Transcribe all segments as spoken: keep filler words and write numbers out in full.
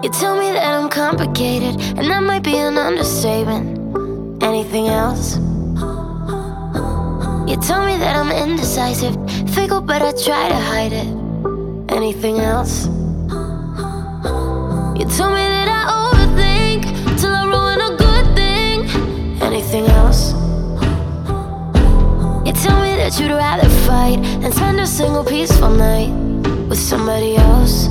You tell me that I'm complicated, and that might be an understatement. Anything else? You tell me that I'm indecisive, fickle, but I try to hide it. Anything else? You tell me that I overthink till I ruin a good thing. Anything else? You tell me that you'd rather fight than spend a single peaceful night with somebody else.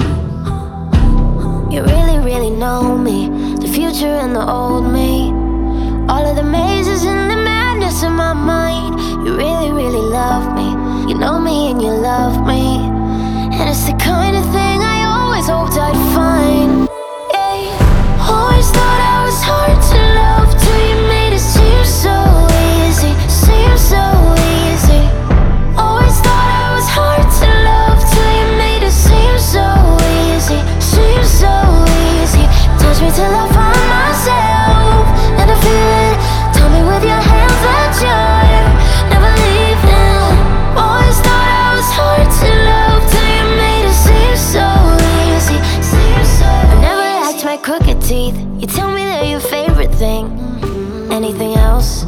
You really, really know me, the future and the old me, all of the mazes and the madness in my mind. You really, really love me, you know me and you love me, and it's the kind of thing I always hoped I'd find. Yeah. Always thought I was hard to love till you made it seem so easy, seem so easy. Always thought I was hard to love till you made it seem so easy, seem so easy. Touch me till I find myself and I feel it. Tell me with your hands that you're never leaving. Always thought I was hard to love till you made it seem so easy, seem so easy. I never liked my crooked teeth. You tell me they're your favorite thing. Anything else?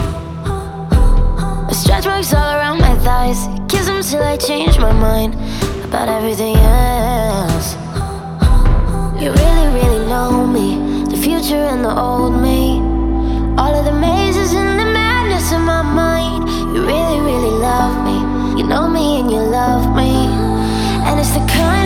The stretch marks all around my thighs, kiss them till I change my mind about everything else. You really, really know me, the future and the old me, all of the mazes and the madness in my mind. You really, really love me, you know me and you love me, and it's the kind